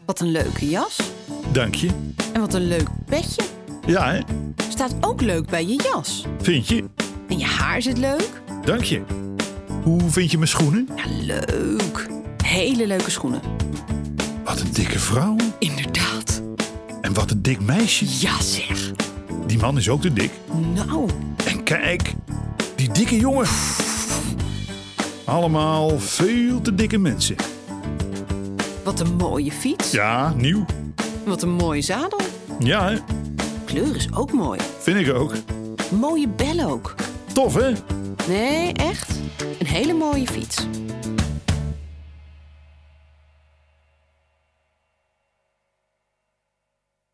Wat een leuke jas. Dank je. En wat een leuk petje. Ja, hè? Staat ook leuk bij je jas. Vind je? En je haar zit leuk. Dank je. Hoe vind je mijn schoenen? Ja, leuk. Hele leuke schoenen. Wat een dikke vrouw. Inderdaad. En wat een dik meisje. Ja, zeg. Die man is ook te dik. Nou, En kijk, die dikke jongen. Allemaal veel te dikke mensen. wat een mooie fiets. Ja, nieuw. Wat een mooie zadel. Ja, hè? Kleur is ook mooi. Vind ik ook. Mooie bel ook. Tof, hè? Nee, echt. Een hele mooie fiets.